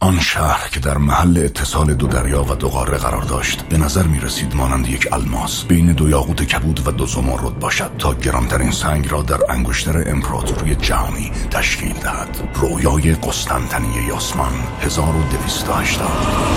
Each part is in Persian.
آن شهر که در محل اتصال دو دریا و دو قاره قرار داشت به نظر می رسید مانند یک الماس بین دو یاقوت کبود و دو زمرد باشد تا گرانترین سنگ را در انگشتر امپراتوری جهانی تشکیل دهد. رویای قسطنطنیه یاسمان 1280.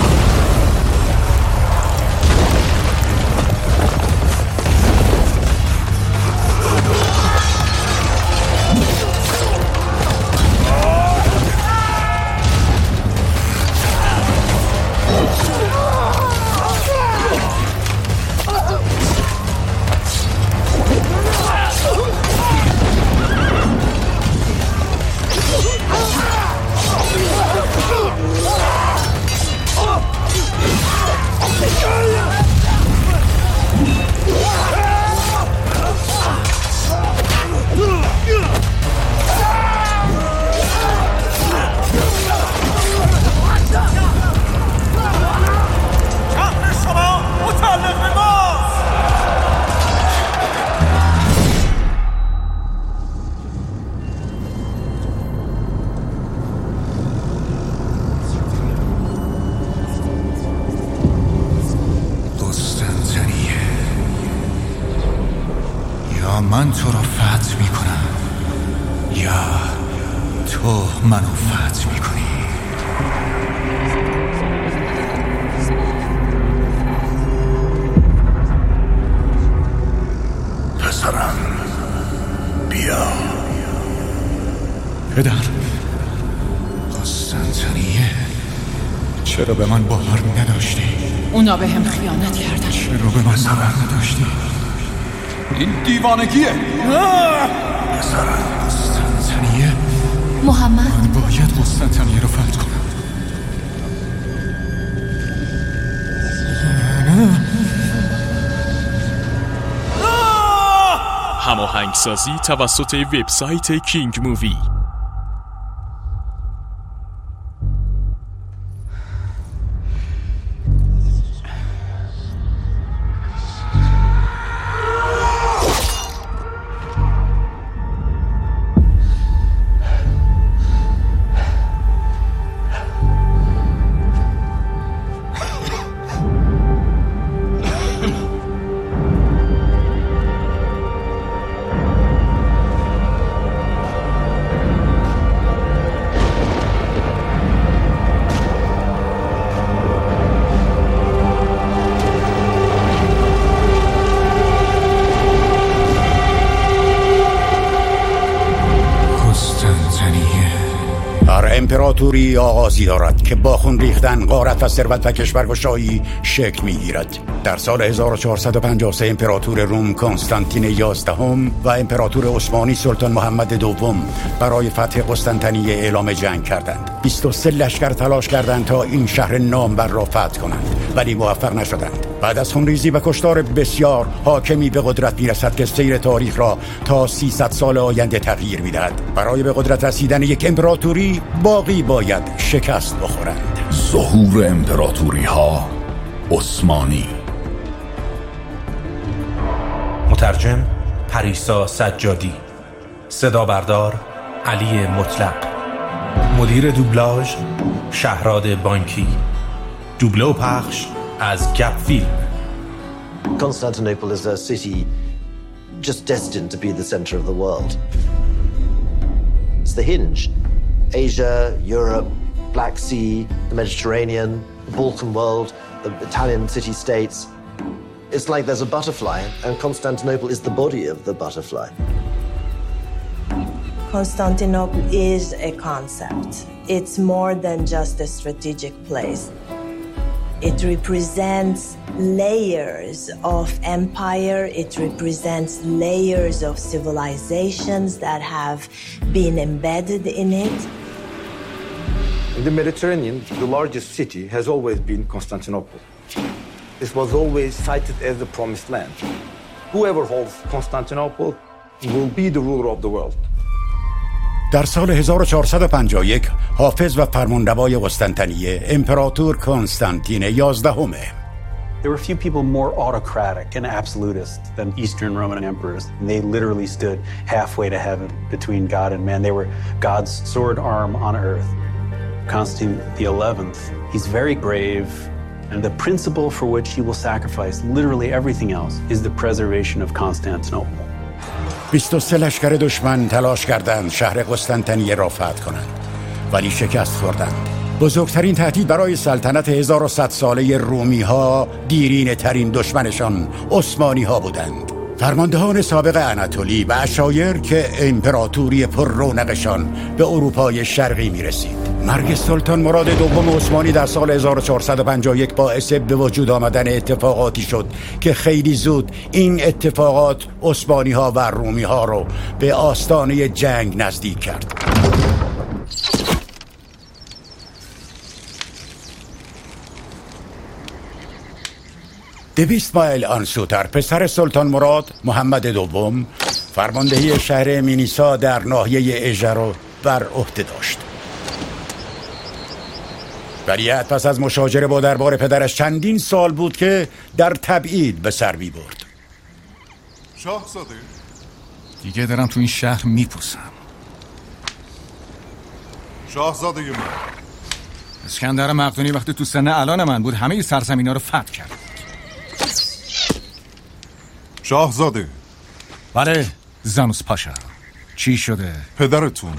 من تو رو فتح میکنم یا تو منو فتح میکنی. پسرم بیا. پدر، قسطنطنیه، چرا به من باور نداشتی؟ اونا به هم خیانت کردن. چرا به من باور نداشتی؟ این دیوانگیه. پسرم قسطنطنیه. محمد، من باید قسطنطنیه رو فتح کنم. هماهنگسازی توسط وبسایت کینگ مووی. امپراتوری آغازی دارد که با خون ریختن، غارت و ثروت و کشورگشایی شکل می‌گیرد. در سال 1453 امپراتور روم کنستانتین 11 و امپراتور عثمانی سلطان محمد دوم برای فتح قسطنطنیه اعلام جنگ کردند. 23 لشکر تلاش کردند تا این شهر نامور را فتح کنند، ولی موفق نشدند. بعد از خونریزی و کشتار بسیار، حاکمی به قدرت میرسد که سیر تاریخ را تا 300 سال آینده تغییر میدهد. برای به قدرت رسیدن یک امپراتوری باقی باید شکست بخورند. ظهور امپراتوری ها عثمانی. مترجم پریسا سجادی. صدا بردار علی مطلق. مدیر دوبلاژ شهراد بانکی. دوبله و پخش از گپ فیلم. Constantinople is a city just destined to be the center of the world. It's the hinge. Asia, Europe, Black Sea, the Mediterranean, the Balkan world, the Italian city-states. It's like there's a butterfly, and Constantinople is the body of the butterfly. Constantinople is a concept. It's more than just a strategic place. It represents layers of empire. It represents layers of civilizations that have been embedded in it. In the Mediterranean, the largest city has always been Constantinople. This was always cited as the promised land. Whoever holds Constantinople will be the ruler of the world. در سال 1451 حافظ و فرمانروای قسطنطنیه امپراتور کنستانتین 11. There were few people more autocratic and absolutist than Eastern Roman emperors. They literally stood halfway to heaven between God and man. They were God's sword arm on earth. Constantine the 11th, he's very brave, and the principle for which he will sacrifice literally everything else is the preservation of Constantinople. 23 لشکر دشمن تلاش کردند شهر قسطنطنیه را فتح کنند، ولی شکست خوردند. بزرگترین تهدید برای سلطنت 1100 ساله رومی ها دیرینه ترین دشمنشان عثمانی ها بودند. فرماندهان سابق اناتولی و عشایر که امپراتوری پر رونقشان به اروپای شرقی می رسید. مرگ سلطان مراد دوم عثمانی در سال 1451 باعث به وجود آمدن اتفاقاتی شد که خیلی زود این اتفاقات عثمانی ها و رومی ها رو به آستانه جنگ نزدیک کرد. دویست مایل آنسوتر پسر سلطان مراد محمد دوم فرماندهی شهر مینیسا در ناحیه اژه را بر عهده داشت. ولیعهد پس از مشاجره با دربار پدرش چندین سال بود که در تبعید به سر می‌برد. شاهزاده دیگه دارم تو این شهر میپوسم. شاهزاده من اسکندر مقدونی وقتی تو سن الان من بود همه سرزمینا رو فتح کرد. شاهزاده. بله زانوس پاشا، چی شده؟ پدرتون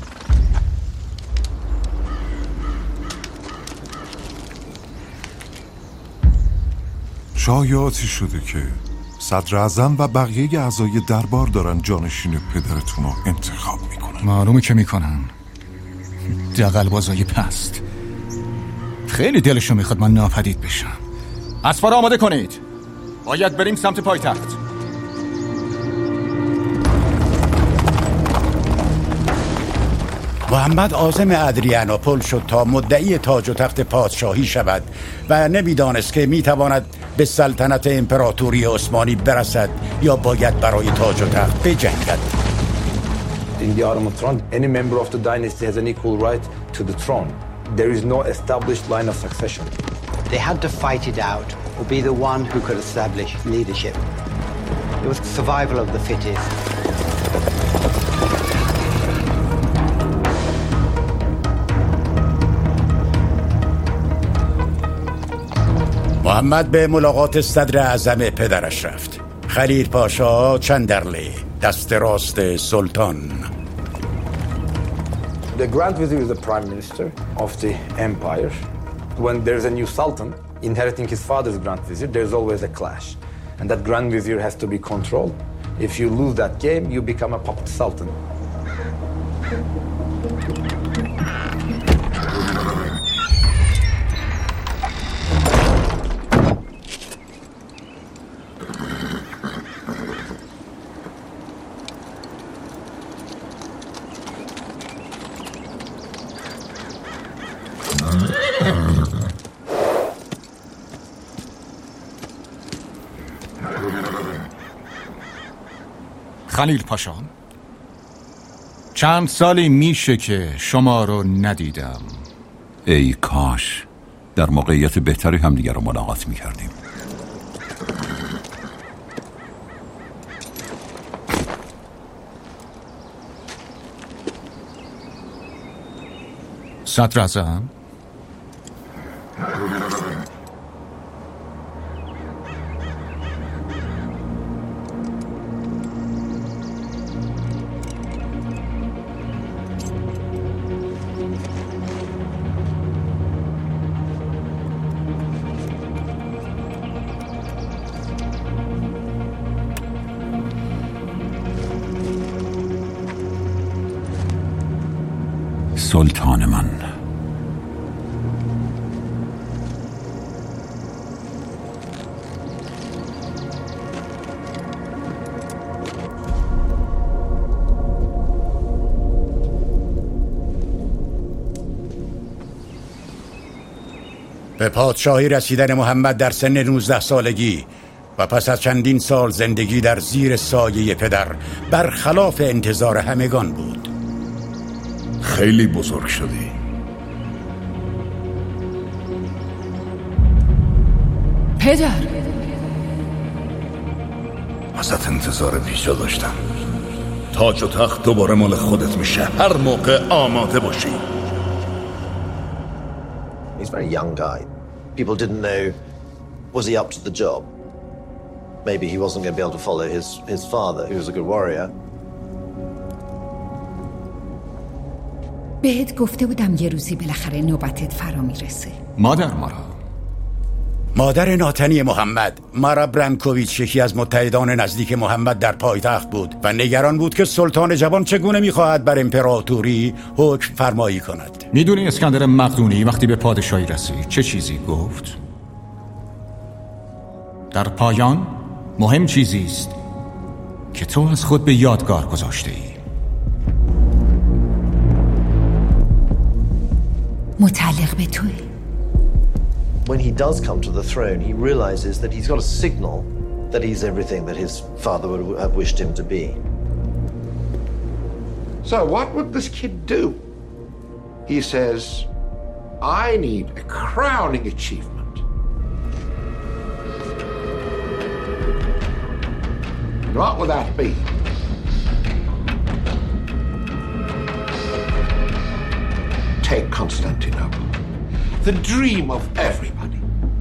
شایعاتی شده که صدر اعظم و بقیه اعضای دربار دارن جانشین پدرتون رو انتخاب میکنن. معلومه که میکنن. دغل‌بازای پست. خیلی دلشون میخواد من ناپدید بشم. اسفار آماده کنید، باید بریم سمت پایتخت. محمد عازم ادریانوپل شد تا مدعی تاج و تخت پادشاهی شود و نمیدانست که میتواند به سلطنت امپراتوری عثمانی برسد یا باید برای تاج و تخت بجنگد. In the Ottoman throne, any member of the dynasty has an equal right to the throne. There is no established line of succession. They had to fight it out or be the one who could establish leadership. It was survival of the fittest. محمد به ملاقات صدر اعظم پدرش رفت. خلیل پاشا چندرلی، دست راست سلطان. The Grand Vizier is the prime minister of the empire. When there's a new sultan inheriting his father's Grand Vizier, there's always a clash. And that Grand Vizier has to be controlled. If you lose that game, you become a puppet sultan. خلیل پاشا، چند سالی میشه که شما رو ندیدم. ای کاش در موقعیت بهتری هم دیگر رو ملاقات میکردیم. صدر اعظم، سلطان من، به پادشاهی رسیدن محمد در سن 19 سالگی و پس از چندین سال زندگی در زیر سایه پدر برخلاف انتظار همگان بود. خیلی بزرگ شدی. پدر، ازت انتظار بیجا داشتم. تاج و تخت دوباره مال خودت میشه هر موقع آماده باشی. He's a very young guy. People didn't know, was he up to the job? Maybe he wasn't going to be able to follow his father, who was a good warrior. بهت گفته بودم یه روزی بالاخره نوبتت فرا میرسه. مادر ناتنی محمد، مارا برانکوویچ، یکی از متحدان نزدیک محمد در پایتخت بود و نگران بود که سلطان جوان چگونه میخواهد بر امپراتوری حکم فرمایی کند. میدونی اسکندر مقدونی وقتی به پادشاهی رسید چه چیزی گفت؟ در پایان مهم چیزی است که تو از خود به یادگار گذاشته ای. متعلق به توی. When he does come to the throne, he realizes that he's got a signal that he's everything that his father would have wished him to be. So what would this kid do? He says, I need a crowning achievement. And what would that be? Take Constantinople, the dream of everybody.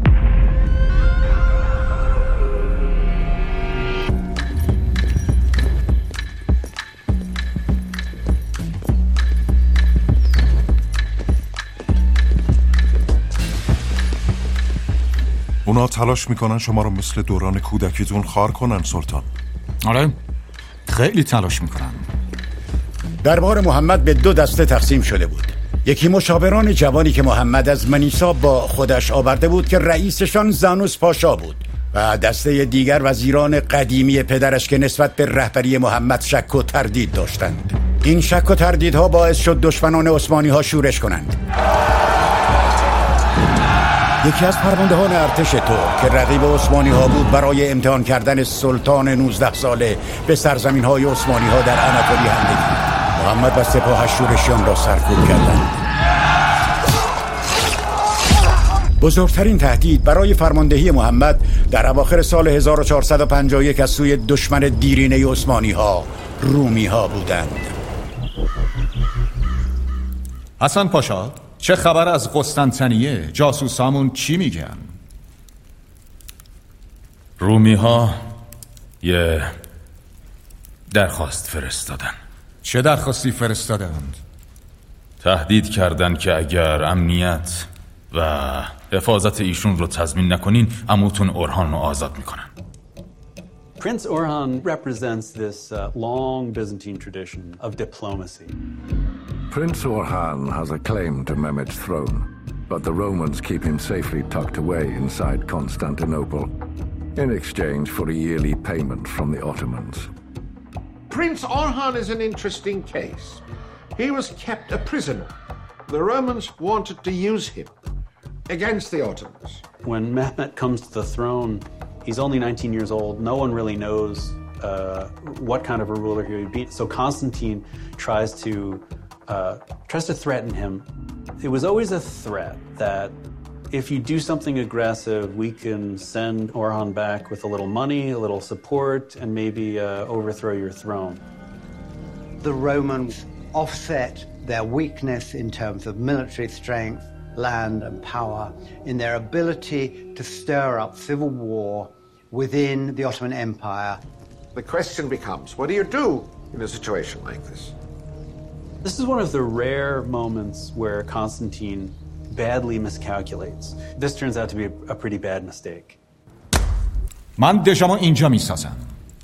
اونا تلاش میکنن شما رو مثل دوران کودکیتون خار کنن سلطان. آره خیلی تلاش میکنن. دربار محمد به 2 دسته تقسیم شده بود. یکی مشاوران جوانی که محمد از منیسا با خودش آورده بود که رئیسشان زانوس پاشا بود و دسته دیگر وزیران قدیمی پدرش که نسبت به رهبری محمد شک و تردید داشتند. این شک و تردیدها باعث شد دشمنان عثمانی ها شورش کنند. یکی از فرماندهان ارتش ترک که رقیب عثمانی ها بود برای امتحان کردن سلطان 19 ساله به سرزمین های عثمانی ها در اناتولی حمله کرد. محمد و سپاهش شورشیان را سرکوب کردند. بزرگترین تهدید برای فرماندهی محمد در اواخر سال 1451 از سوی دشمن دیرینه عثمانی ها رومی ها بودند. حسن پاشا چه خبر از قسطنطنیه؟ جاسوسامون چی میگن؟ رومی ها یه درخواست فرستادن. چه درخواستی فرستادند؟ تهدید کردن که اگر امنیت و حفاظت ایشون رو تضمین نکنین عموتون اورهان رو آزاد میکنن. Prince Orhan represents this long Byzantine tradition of diplomacy. Prince Orhan has a claim to Mehmed's throne, but the Romans keep him safely tucked away inside Constantinople in exchange for a yearly payment from the Ottomans. Prince Orhan is an interesting case. He was kept a prisoner. The Romans wanted to use him against the Ottomans. When Mehmed comes to the throne, he's only 19 years old. No one really knows what kind of a ruler he would be. So Constantine tries to threaten him. It was always a threat that if you do something aggressive, we can send Orhan back with a little money, a little support, and maybe overthrow your throne. The Romans offset their weakness in terms of military strength, land and power in their ability to stir up civil war within the Ottoman Empire. The question becomes, what do you do in a situation like this? This is one of the rare moments where Constantine badly miscalculates. This turns out to be a pretty bad mistake. من دژمو اینجا میسازم.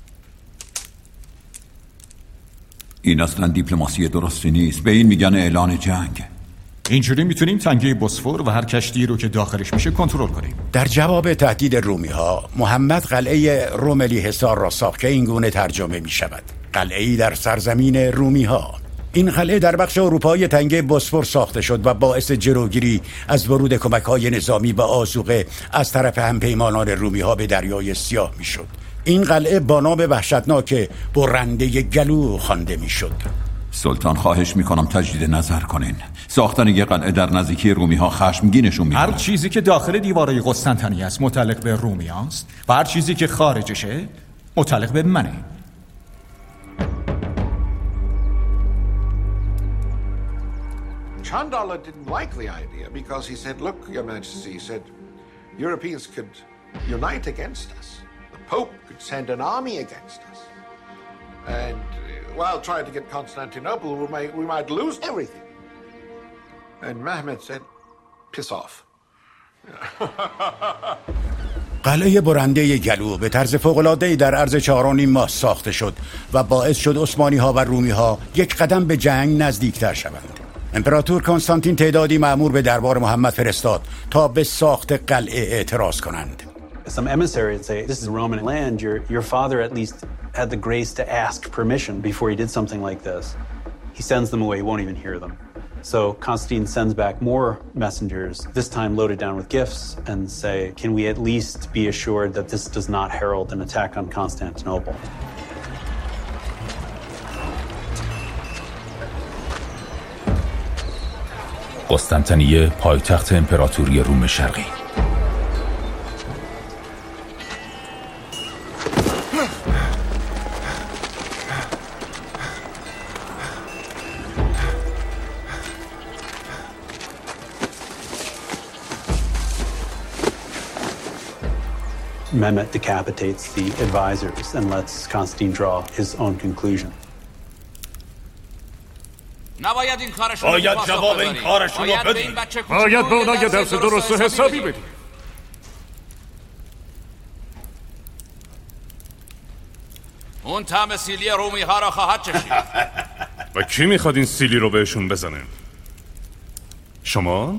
این اصلا دیپلماسی درستی نیست. به این میگن اعلان جنگ. اینجوری میتونیم تنگه بوسفور و هر کشتی رو که داخلش میشه کنترل کنیم. در جواب تهدید رومی ها محمد قلعه روملی حصار را ساخت که این گونه ترجمه می شود: قلعه‌ای در سرزمین رومی ها. این قلعه در بخش اروپای تنگه بوسفور ساخته شد و باعث جلوگیری از ورود کمک‌های نظامی و آذوقه از طرف همپیمانان رومی ها به دریای سیاه می شد. این قلعه با نام وحشتناک برنده گلو خوانده می شد. سلطان خواهش میکنم تجدید نظر کنین. ساختن یه قلعه در نزدیکی رومی ها خشمگینشون میکنه. هر چیزی که داخل دیوارهای قسطنطنیه است متعلق به رومی است و هر چیزی که خارجشه متعلق به منه. Chandala didn't like the idea because he said, look, Your Majesty, he said, Europeans could unite against us. The Pope could send an army against us. And while trying to get Constantinople, we might lose everything. And Mehmed said, piss off. قلعه برنده گلو به طرز فوق‌العاده‌ای در عرض 4.5 ماه ساخته شد و باعث شد عثمانی‌ها و رومی‌ها یک قدم به جنگ نزدیکتر شوند. امپراتور کنستانتین تعدادی مأمور به دربار محمد فرستاد تا به ساخت قلعه اعتراض کنند. Some emissary would say, this is Roman land, your father at least had the grace to ask permission before he did something like this. He sends them away, he won't even hear them. So Constantine sends back more messengers, this time loaded down with gifts, and say, can we at least be assured that this does not herald an attack on Constantinople? قسطنطنیه پایتخت امپراتوری روم شرقی. Mehmet decapitates the advisors and lets Constantine draw his own conclusion. باید جواب این کارشون رو بدیم. باید به اونا یه درس درست و حسابی بدیم. اون طعم سیلی رومی ها را خواهد چشید. و کی میخواد این سیلی رو بهشون بزنه؟ شما؟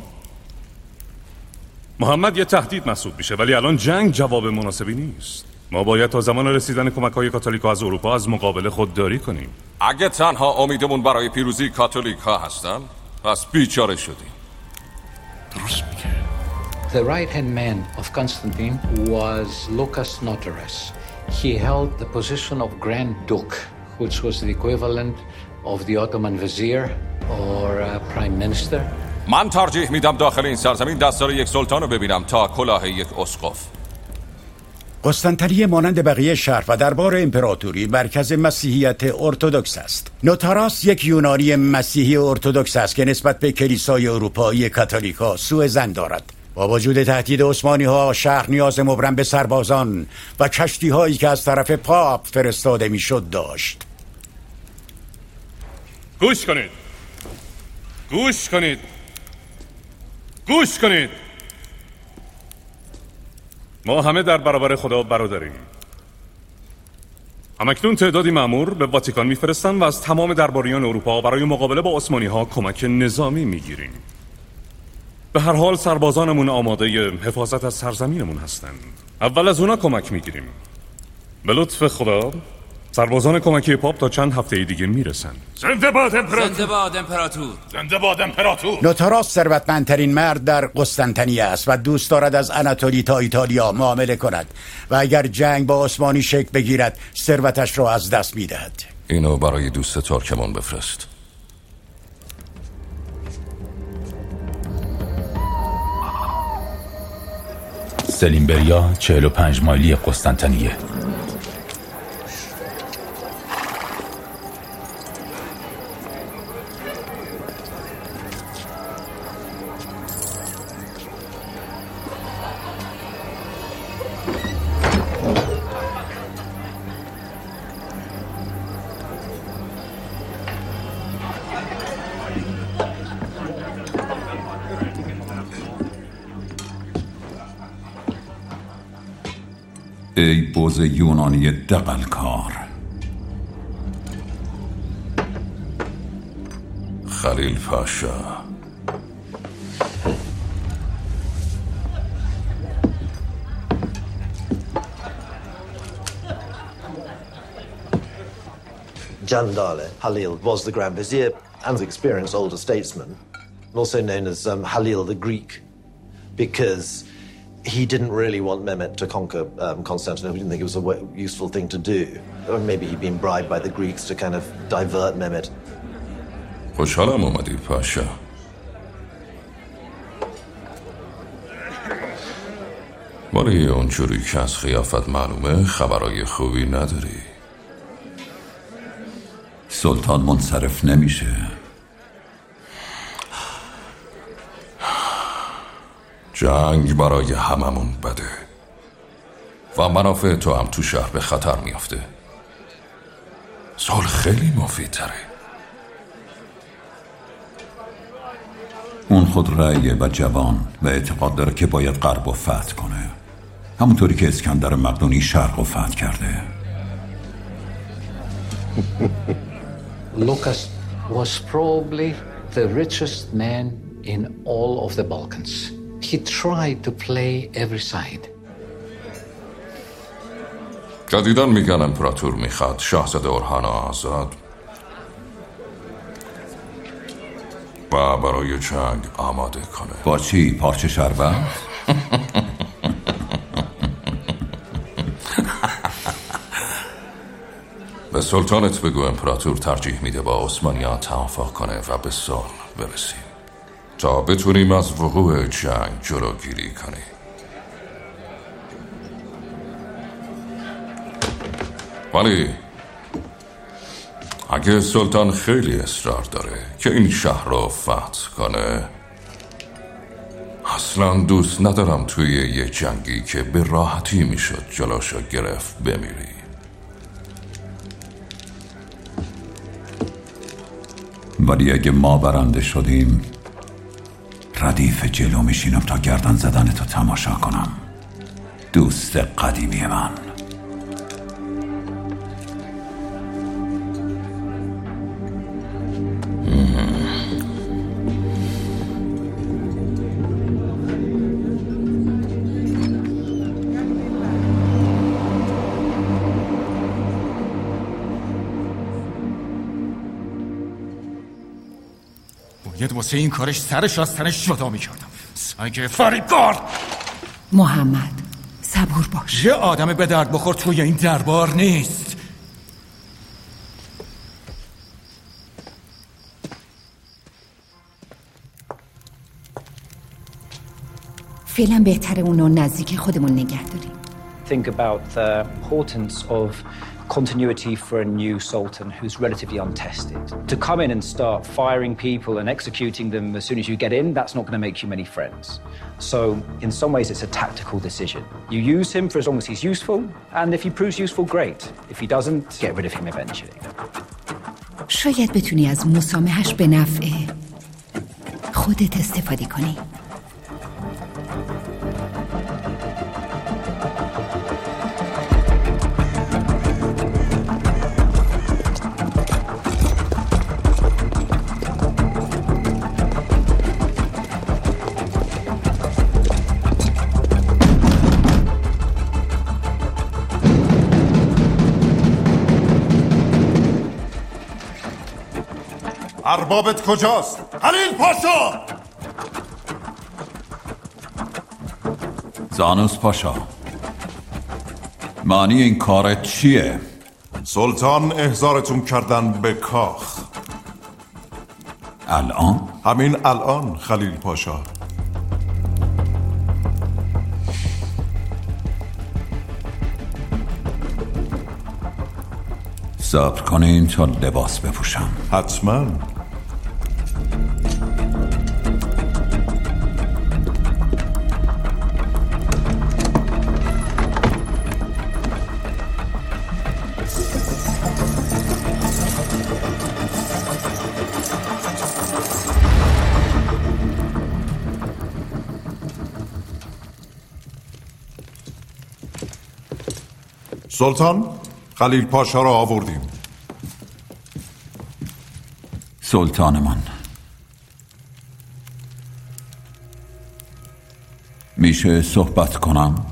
محمد یه تهدید محسوب میشه، ولی الان جنگ جواب مناسبی نیست. ما باید تا زمان رسیدن کمک‌های کاتولیک‌ها از اروپا از مقابله خودداری کنیم. اگه تنها امیدمون برای پیروزی کاتولیک‌ها هستن، پس بیچاره شدیم. درست میگه. The right-hand man of Constantine was Lucas Notaras. He held the position of Grand Duke, which was the equivalent of the Ottoman Vizier or Prime Minister. من ترجیح میدم داخل این سرزمین دستار یک سلطان رو ببینم تا کلاه یک اسقف. قسطنطنیه مانند بقیه شهر و دربار امپراتوری مرکز مسیحیت ارتدوکس است. نوتاراس یک یونانی مسیحی ارتدوکس است که نسبت به کلیسای اروپایی کاتولیکا سوء ظن دارد. با وجود تهدید عثمانی‌ها، شهر نیاز مبرم به سربازان و کشتی‌هایی که از طرف پاپ فرستاده میشد داشت. گوش کنید. گوش کنید. گوش کنید. ما همه در برابر خدا برادریم. همکنون تعدادی مأمور به واتیکان میفرستن و از تمام درباریان اروپا برای مقابله با عثمانی‌ها کمک نظامی میگیریم. به هر حال سربازانمون آماده حفاظت از سرزمینمون هستن. اول از اونا کمک میگیریم. به لطف خدا سربازان کمکی پاپ تا چند هفته دیگه میرسن. زنده باد امپراتور. زنده باد امپراتور. زنده باد امپراتور. نوتاراس ثروتمندترین مرد در قسطنطنیه است و دوست دارد از آناتولی تا ایتالیا معامله کند و اگر جنگ با عثمانی شکل بگیرد ثروتش را از دست میدهد. اینو برای دوست ترکمان بفرست. سلیمبریا 45 مایلی قسطنطنیه. ای بوز یونانی دغلکار. خلیل پاشا. Jandale Halil was the Grand Vizier and the experienced older statesman, also known as Halil the Greek, because he didn't really want Mehmet to conquer Constantinople. He didn't think it was a useful thing to do. Or maybe he'd been bribed by the Greeks to kind of divert Mehmet. خوشحالم اومدی پاشا. ولی اونجوری که از خیافت معلومه خبرای خوبی نداری. سلطان منصرف نمیشه. جنگ برای هممون بده و منافع تو هم تو شهر به خطر میافته. صلح خیلی مفیدتره. اون خود رأیه و جوان و اعتقاد داره که باید غرب رو فتح کنه، همونطوری که اسکندر مقدونی شرق رو فتح کرده. Lucas was probably the richest man in all of the Balkans. He tried to play every side. جدیداً میگن امپراتور میخواد شاهزاده اورهان آزاد و برای جنگ آماده کنه. با چی؟ پارچه شربت؟ به سلطانت بگو امپراتور ترجیح میده با عثمانی‌ها توافق کنه و به صلح برسیم تا بتونیم از وقوع جنگ جلوگیری کنیم. ولی اگه سلطان خیلی اصرار داره که این شهر رو فتح کنه، اصلا دوست ندارم توی یه جنگی که به راحتی میشد جلوشو گرفت بمیری. ولی اگه ما برنده شدیم، ردیف جلو میشینم تا گردن زدنتو تماشا کنم، دوست قدیمی من. باید واسه این کارش سرش از تنش جدا میکردم. سگ فریبکار. محمد صبور باش. یه آدم به درد بخور توی این دربار نیست. فعلا بهتره اونو نزدیک خودمون نگه داریم. Think about the importance of continuity for a new sultan who's relatively untested. To come in and start firing people and executing them as soon as you get in, that's not going to make you many friends. So, in some ways, it's a tactical decision. You use him for as long as he's useful, and if he proves useful, great. If he doesn't, get rid of him eventually. شاید بتونی از مسامحش به نفع خودت استفاده کنی. اربابت کجاست؟ خلیل پاشا! زانوس پاشا، معنی این کارت چیه؟ سلطان احضارتون کردن به کاخ. الان؟ همین الان خلیل پاشا. صبر کنین تا لباس بپوشم. حتما. سلطان، خلیل پاشا را آوردیم. سلطان من، میشه صحبت کنم؟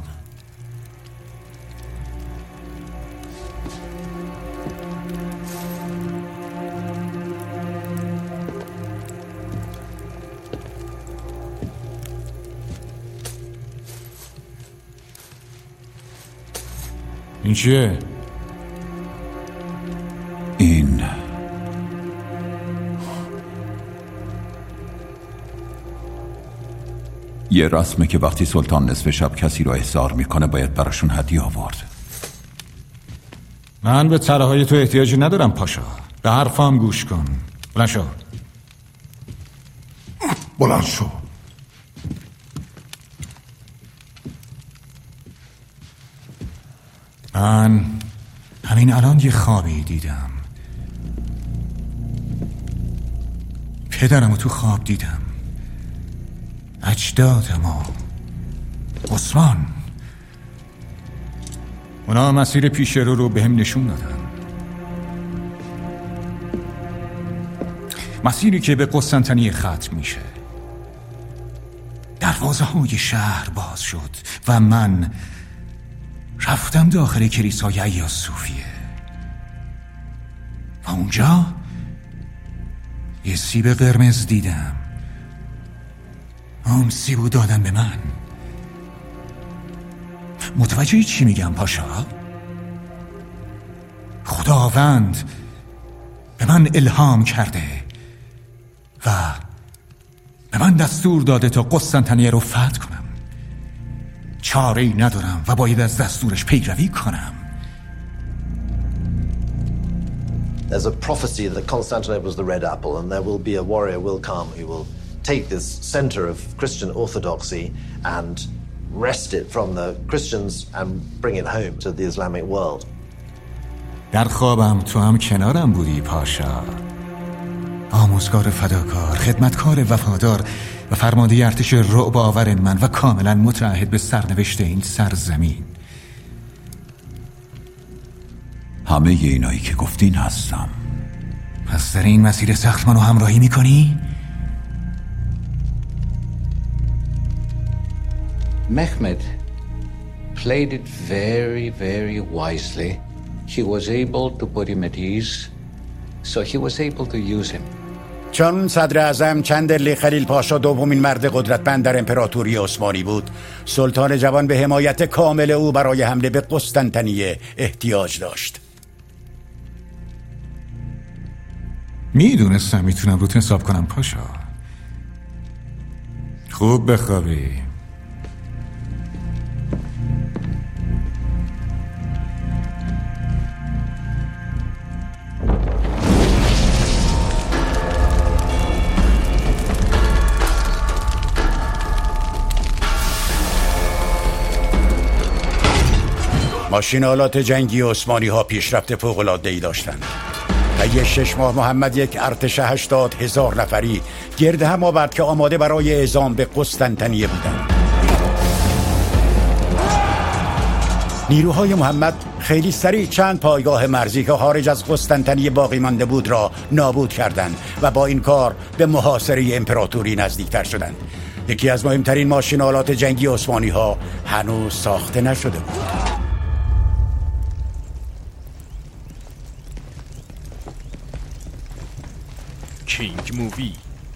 این چیه؟ این یه رسمه که وقتی سلطان نصف شب کسی رو احضار میکنه باید براشون هدیه آورد. من به طرحهای تو احتیاجی ندارم پاشا. به حرفم گوش کن. بلند شو. بلند شو. من همین الان یه خوابی دیدم. پدرمو تو خواب دیدم، اجدادمو، عثمان. اونا مسیر پیش رو بهم نشون دادن، مسیری که به قسطنطنیه ختم میشه. دروازه های شهر باز شد و من رفتم داخل کلیسای ایاز صوفیه و اونجا یه سیب قرمز دیدم. اون سیبو دادن به من. متوجه چی میگم پاشا؟ خداوند به من الهام کرده و به من دستور داده تا قسطنطنیه رو فتح کنم. چاره‌ای ندارم و باید از دستورش پیروی کنم. There's a prophecy that Constantinople is the red apple, and there will be a warrior will come who will take this center of Christian orthodoxy and wrest it from the Christians and bring it home to the Islamic world. در خوابم تو هم کنارم بودی پاشا. آموزگار فداکار، خدمتکار وفادار و فرمانده ارتش رعب آور من و کاملا متعهد به سرنوشت این سرزمین. همه اینایی که گفتین هستم. پس در این مسیر سخت منو همراهی میکنی؟ Mehmed played it very, very wisely. He was able to put him at ease, so he was able to use him. چون صدر اعظم چندرلی خلیل پاشا دومین مرد قدرتمند در امپراتوری عثمانی بود، سلطان جوان به حمایت کامل او برای حمله به قسطنطنیه احتیاج داشت. میدونستم میتونم روت حساب کنم پاشا. خوب بخوابی. ماشین‌آلات جنگی عثمانی ها پیشرفت فوق‌العاده‌ای داشتند. طی 6 ماه محمد یک ارتش 80,000 نفری گرد هم آورد که آماده برای اعزام به قسطنطنیه بودند. نیروهای محمد خیلی سریع چند پایگاه مرزی که خارج از قسطنطنیه باقی مانده بود را نابود کردند و با این کار به محاصره امپراتوری نزدیکتر شدند. یکی از مهمترین ماشین‌آلات جنگی عثمانی ها هنوز ساخته نشده بود. کینگ مووی.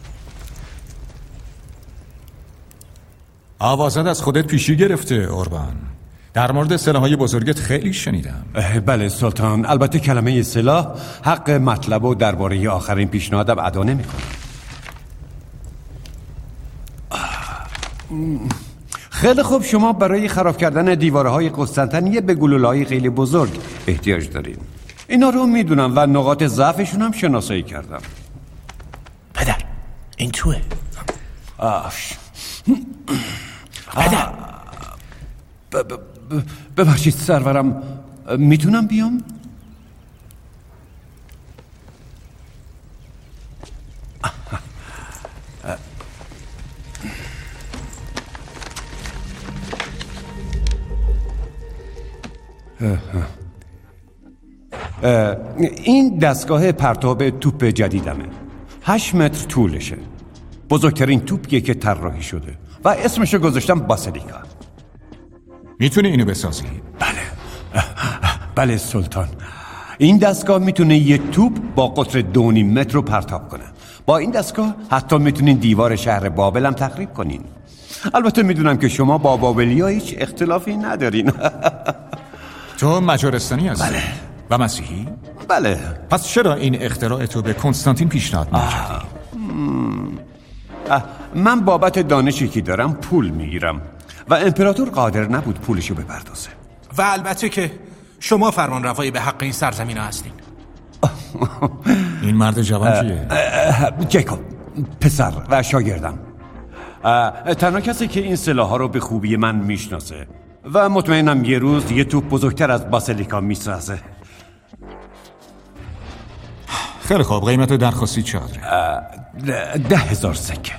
آوازت از خودت پیشی گرفته اوربان. در مورد سلاح‌های بزرگت خیلی شنیدم. بله سلطان، البته کلمه سلاح حق مطلب و درباره آخرین پیشنهادم ادا نمی‌کنه. خیلی خوب، شما برای خراب کردن دیوارهای قسطنطنیه به گلوله‌های خیلی بزرگ احتیاج دارین. اینا رو میدونم و نقاط ضعفشون هم شناسایی کردم. پدر این توه. پدر ببخشید سرورم، میتونم بیام؟ این دستگاه پرتاب توپ جدیدمه. 8 متر طولشه. بزرگترین توپیه که طراحی شده و اسمشو گذاشتم باسیلیکا. میتونی اینو بسازی؟ بله سلطان. این دستگاه میتونه یه توپ با قطر 2.5 متر رو پرتاب کنه. با این دستگاه حتی میتونین دیوار شهر بابل هم تخریب کنین. البته میدونم که شما با بابلیا هیچ اختلافی ندارین. تو مجارستانی هستی؟ بله. و مسیحی؟ بله. پس چرا این اختراع تو به کنستانتین پیشنهاد نکردی؟ من بابت دانشی که دارم پول میگیرم و امپراتور قادر نبود پولشو بپردازه. و البته که شما فرمان روایی به حق این سرزمین هستین. این مرد جوان کیه؟ جیکوب، پسر و شاگردم. تنها کسی که این سلاح ها رو به خوبی من میشناسه و مطمئنم یه روز یه توپ بزرگتر از باسیلیکا میسازه. خیلی خوب، قیمت درخواستی چقدره؟ 10,000 سکه.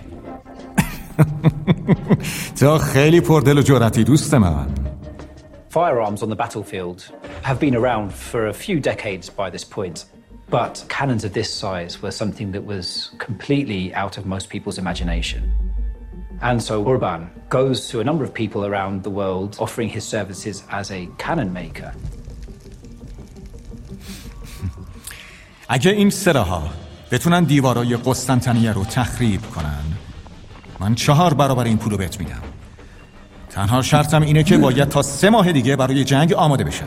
تو خیلی پردل و جرأتی دوست من. Firearms on the battlefield have been around for a few decades by this point, but cannons of this size were something that was completely out of most people's imagination. And so Urban goes to a number of people around the world offering his services as a cannon maker. اگه این سلاح‌ها بتونن دیوارای قسطنطنیه رو تخریب کنن، من 4 برابر این پولو بهت میدم. تنها شرطم اینه که باید تا 3 ماه دیگه برای جنگ آماده بشن.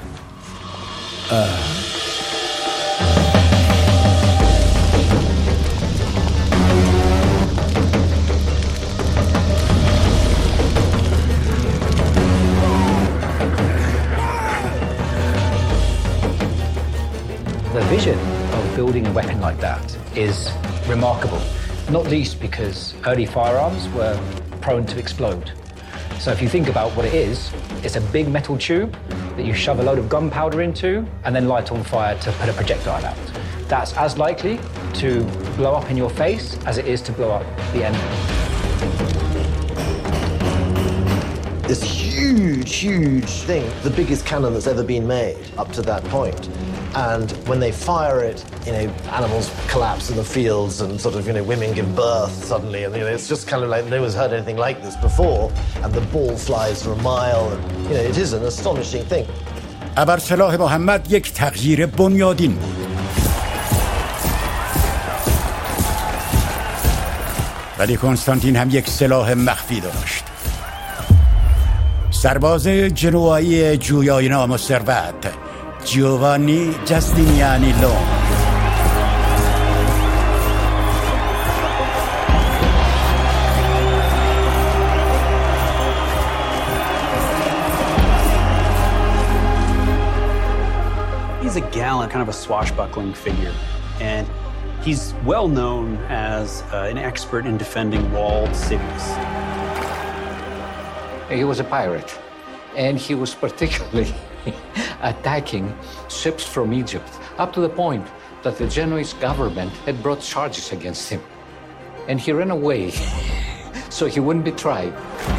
The vision of building a weapon like that is remarkable, not least because early firearms were prone to explode. So if you think about what it is, it's a big metal tube that you shove a load of gunpowder into and then light on fire to put a projectile out. That's as likely to blow up in your face as it is to blow up the enemy. This huge thing, the biggest cannon that's ever been made up to that point. And when they fire it, animals collapse in the fields and sort of, women give birth suddenly. And, it's just kind of like no one's heard anything like this before. And the ball flies for a mile. And, it is an astonishing thing. ابر سلاح محمد یک تغییر بنیادین بود. ولی کنستانتین هم یک سلاح مخفی داشت. سرباز جنوایی جویای نام و ثروت، جیووانی جاستینیانی لونگ. He's a gallant, kind of a swashbuckling figure, and he's well known as an expert in defending walled cities. He was a pirate, and he was particularly attacking ships from Egypt, up to the point that the Genoese government had brought charges against him. And he ran away, so he wouldn't be tried.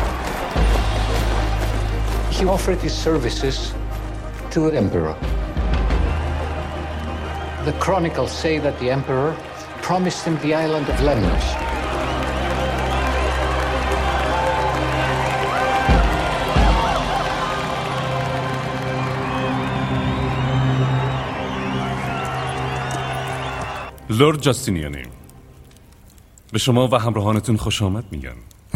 He offered his services to the emperor. The chronicles say that the emperor promised him the island of Lemnos. لورد جاستینیانی، به شما و همراهانتون خوش آمد میگم.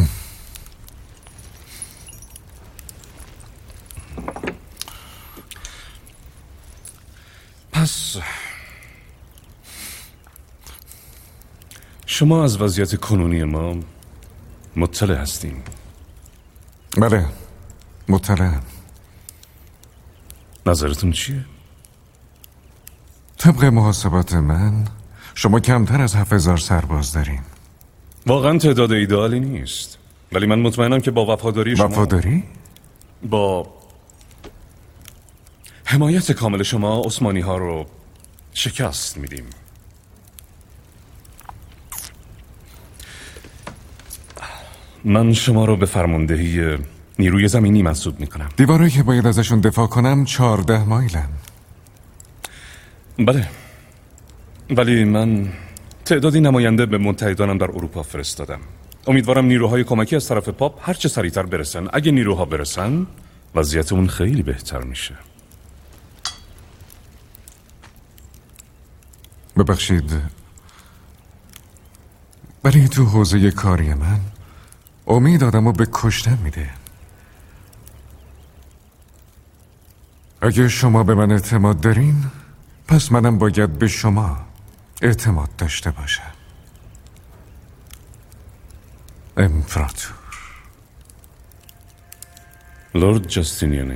پس شما از وضعیت کنونی ما مطلع هستیم؟ بله، مطلعم. نظرتون چیه؟ طبق محاسبات من شما کمتر از 7,000 سرباز دارین. واقعا تعداد ایدئالی نیست، ولی من مطمئنم که با وفاداری شما، وفاداری؟ با حمایت کامل شما عثمانی ها رو شکست میدیم. من شما رو به فرماندهی نیروی زمینی منصوب میکنم. دیوارایی که باید ازشون دفاع کنم 14 مایلن. بله، ولی من تعدادی نماینده به متحدانم در اروپا فرستادم. امیدوارم نیروهای کمکی از طرف پاپ هر چه سریعتر برسن. اگه نیروها برسن وضعیتمون خیلی بهتر میشه. ببخشید، ولی تو حوزه کاری من امید آدمو به کشتن میده. اگه شما به من اعتماد دارین، پس منم باید به شما اعتماد داشته باشم. امپراتور. لورد جاستینیانی،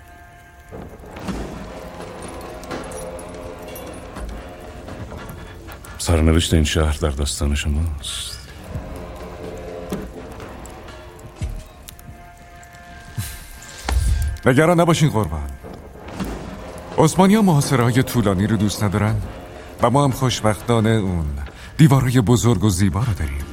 سرنوشت این شهر در دستان شماست. نگران نباشین قربان. عثمانی‌ها محاصره‌های طولانی رو دوست ندارن و ما هم خوشبختانه اون دیوارهای بزرگ و زیبا رو داریم.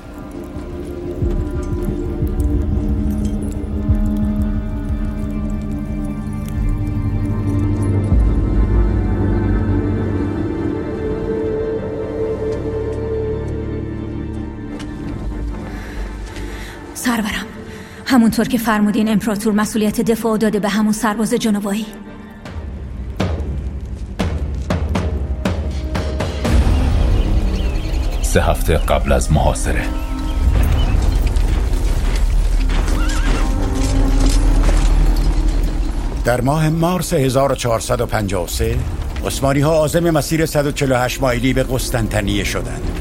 سرورم، همونطور که فرمودین امپراتور مسئولیت دفاع داده به همون سرباز جنوایی. 3 هفته قبل از محاصره. در ماه مارس 1453 عثمانی ها عازم مسیر 148 مایلی به قسطنطنیه شدند.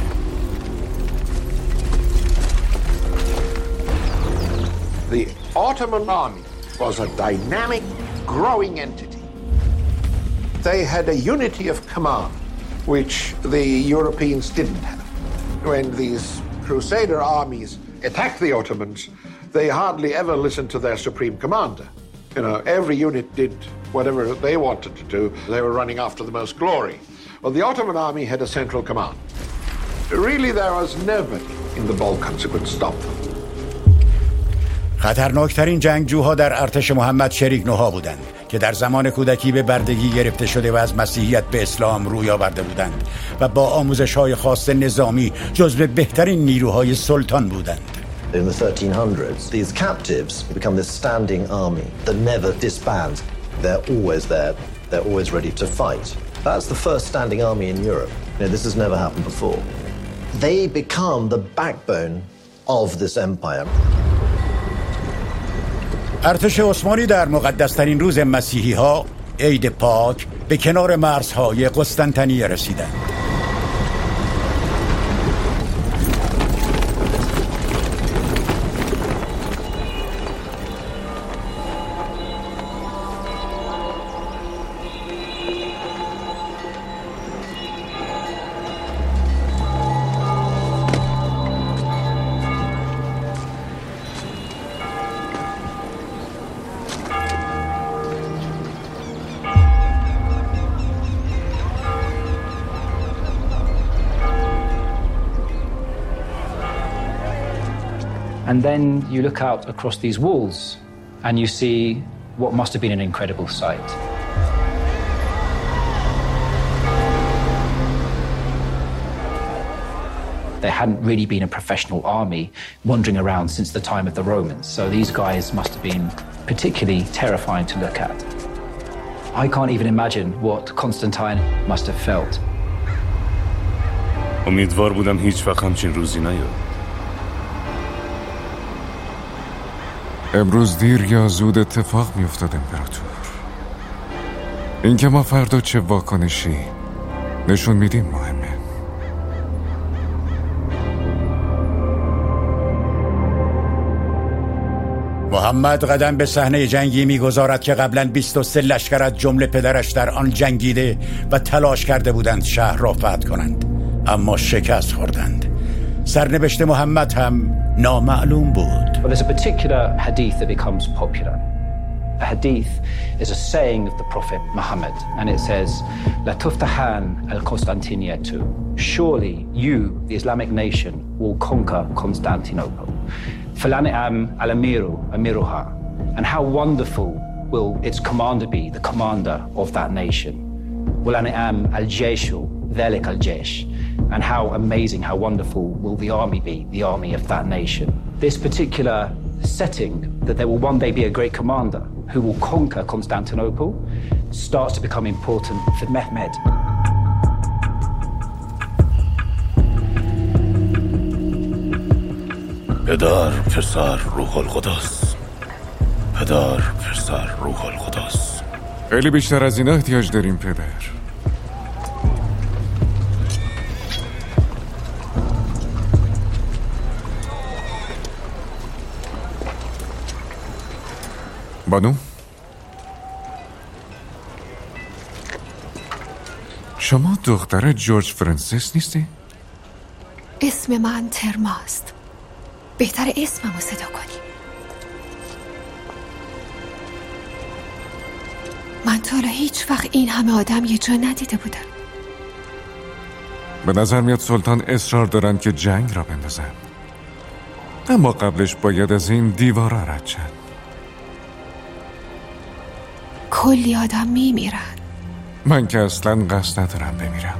The Ottoman army was a dynamic, growing entity. They had a unity of command, which the Europeans didn't have. When these Crusader armies attacked the Ottomans, they hardly ever listened to their supreme commander. You know, every unit did whatever they wanted to do. They were running after the most glory. Well, the Ottoman army had a central command. Really, there was nobody in the Balkans who could stop them. خطرناکترین جنگجوها در ارتش محمد شریک نوها بودند که در زمان کودکی به بردگی گرفته شده و از مسیحیت به اسلام روی آورده بودند و با آموزش‌های خاص نظامی جزو بهترین نیروهای سلطان بودند. In the 1300s, these captives become this standing army that never disbands. They're always there. They're always ready to fight. That's the first standing army in Europe. You know, this has never happened before. They become the backbone of this empire. ارتش عثمانی در مقدس‌ترین روز مسیحی‌ها، عید پاک، به کنار مرزهای قسطنطنیه رسیدند. And then you look out across these walls and you see what must have been an incredible sight. There hadn't really been a professional army wandering around since the time of the Romans, so these guys must have been particularly terrifying to look at. I can't even imagine what Constantine must have felt. امیدوار بودم هیچ وقت همچین روزی نیاد. امروز دیر یا زود اتفاق میافتاد امپراتور. اینکه ما فردا چه واکنشی نشون میدیم مهمه. محمد قدم به صحنه جنگی میگذارد که قبلا 23 لشکر از جمله پدرش در آن جنگیده و تلاش کرده بودند شهر را فتح کنند، اما شکست خوردند. سرنوشت محمد هم نامعلوم بود. Well, there's a particular hadith that becomes popular. A hadith is a saying of the Prophet Muhammad, and it says, "La tuftahan al-Constantiniyatu." Surely you, the Islamic nation, will conquer Constantinople. Falani'am al-amiru amiruha. And how wonderful will its commander be, the commander of that nation. Walani'am al-jayshu dhalik al-jaysh. And how amazing, how wonderful will the army be, the army of that nation. This particular setting, that there will one day be a great commander who will conquer Constantinople, starts to become important for Mehmed. پدر پسر روح القدس. پدر پسر روح القدس. خیلی بیشتر از اینا احتیاج داریم پدر. بانو؟ شما دختر جورج فرانسیس نیستی؟ اسم من ترماست. بهتر اسممو صدا کنی. من تا حالا هیچ وقت این همه آدم یه جا ندیده بودم. به نظر میاد سلطان اصرار دارن که جنگ را بندازن، اما قبلش باید از این دیوارا رد شن. کلی آدم میمیرن. من که اصلا قصد ندارم بمیرم.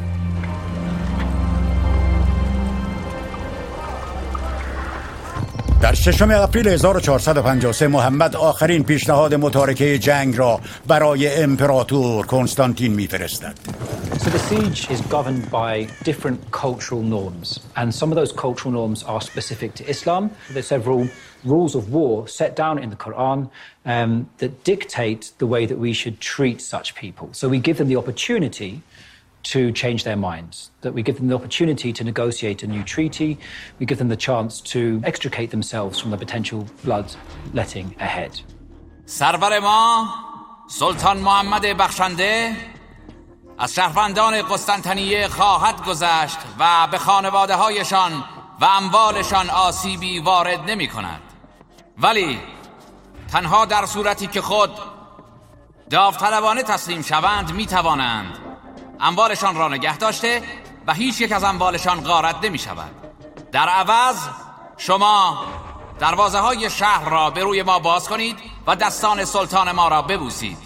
در 6 آپریل 1453 محمد آخرین پیشنهاد متارکه جنگ را برای امپراتور کنستانتین میفرستد. So the siege is governed by different cultural norms, and some of those cultural norms are specific to Islam. There's several rules of war set down in the Quran that dictate the way that we should treat such people. So we give them the opportunity to change their minds, that we give them the opportunity to negotiate a new treaty, we give them the chance to extricate themselves from the potential bloodletting ahead. سرور ما سلطان محمد بخشنده از شهروندان قسطنطنیه خواهد گذشت و به خانواده هایشان و اموالشان آسیبی وارد نمی کند، ولی تنها در صورتی که خود داوطلبانه تسلیم شوند می توانند اموالشان را نگه داشته و هیچ یک از اموالشان غارت نمی شود. در عوض شما دروازه های شهر را به روی ما باز کنید و دستان سلطان ما را ببوسید.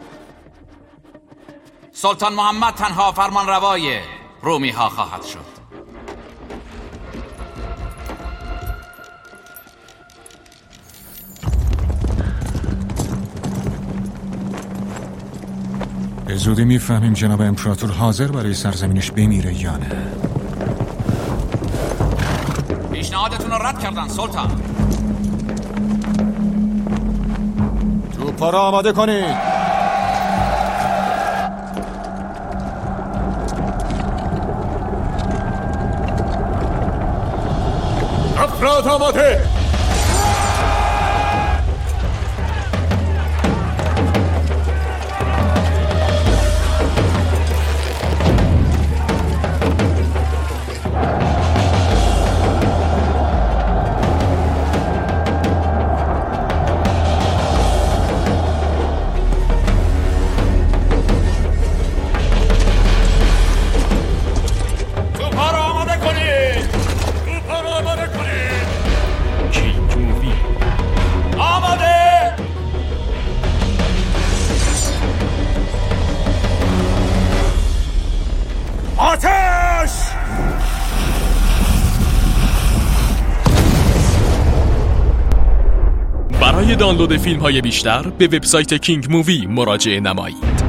سلطان محمد تنها فرمانروای رومی ها خواهد شد. به زودی میفهمیم جناب امپراتور حاضر برای سرزمینش بمیره یا نه. پیشنهادتون رو رد کردن سلطان. توپا را آماده کنید. افراد آماده. برای دانلود فیلم‌های بیشتر به وبسایت کینگ مووی مراجعه نمایید.